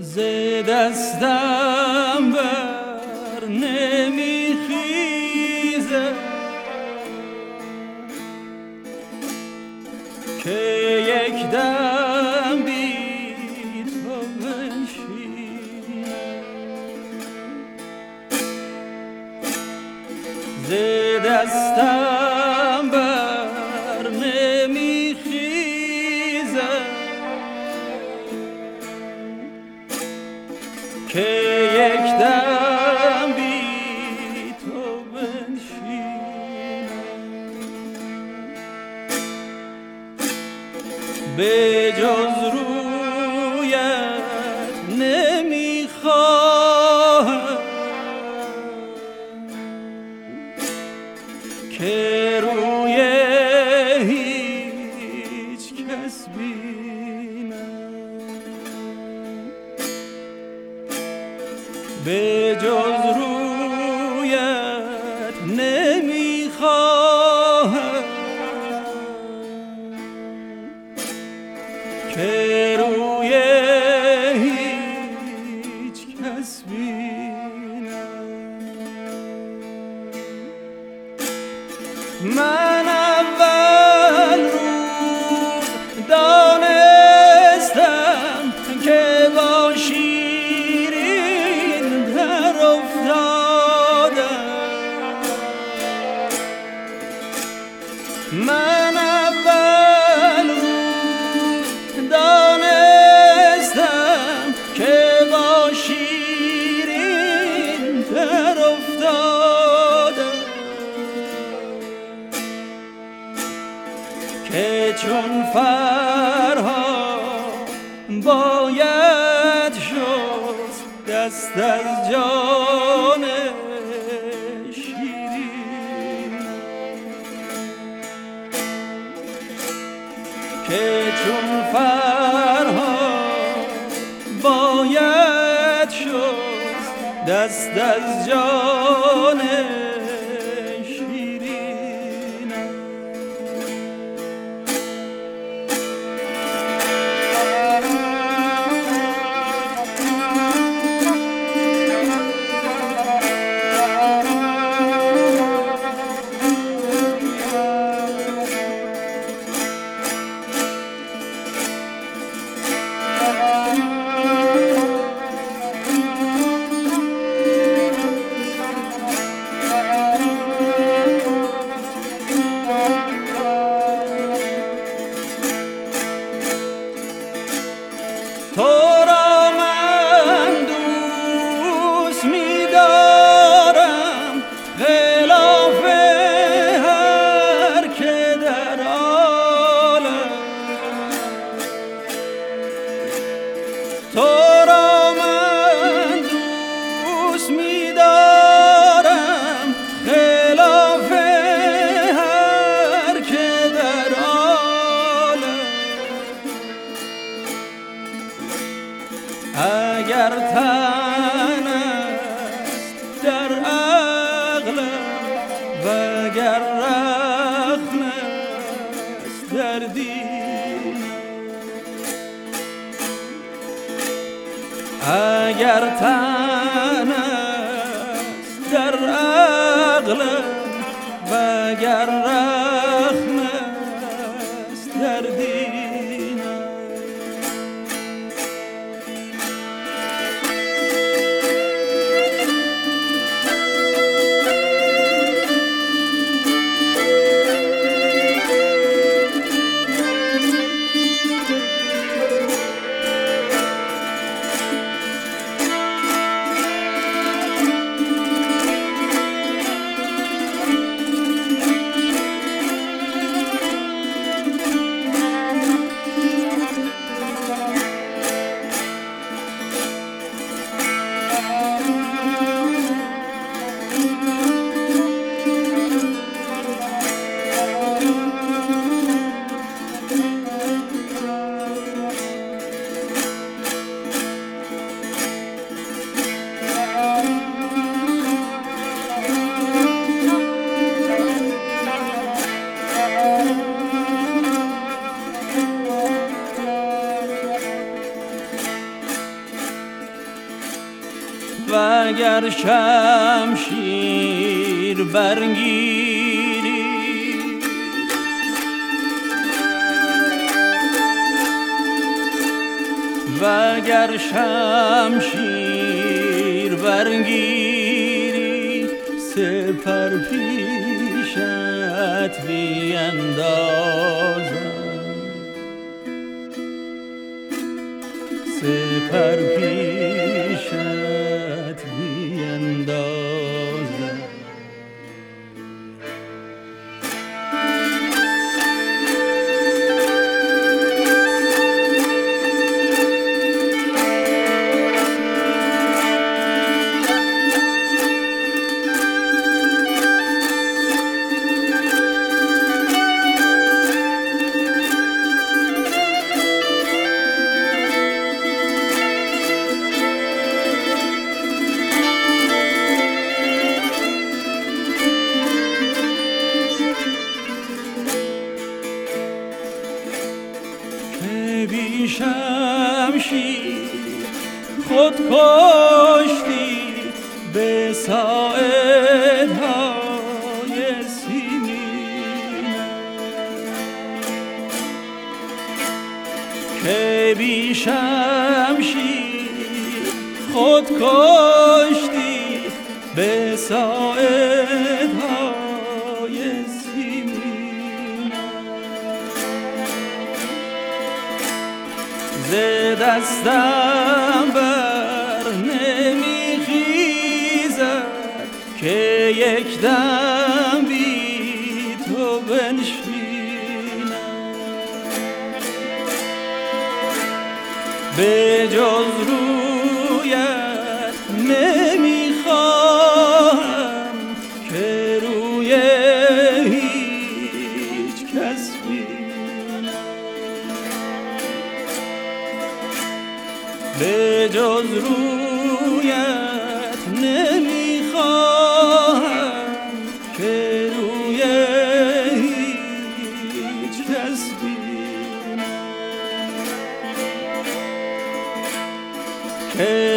ز دستم بر نمیخیزه که یک دم بی تو بنشینم ز دستم بر نمیخیزه که یک دم بی تو بنشینم به جز رویت نمیخواهم که روی هیچ کس بینم به جز رویت نمیخواهم که روی هیچ کس بینم من اول روز دانستم که با شیرین در افتادم من اول روز دانستم که با شیرین در افتادم که چون فرهاد باید شد دست از جان شیرین که چون فرهاد باید شد دست از جان تو را من دوست می‌دارم خلاف هر که در عالم تو را من دوست می‌دارم خلاف هر که در عالم اگر تن است در عقلم وگر رخم است در دینم اگر تن است در عقلم وگر رخم است در دینم وگر شمشیر برگیری وگر شمشیر برگیری سپر پیشت بیندازم سپر پیشت بیندازم بی شمشیر خود کشتی به ساعدهای سیمین که بی شمشیر خود کشتی به ساعدهای سیمین ز دستم بر نمیخیزد که یک دم بی تو بنشینم به جز رویت نمیخواهم که روی هیچ کس به جز رویت نمیخواهم که روی هیچ کس بینم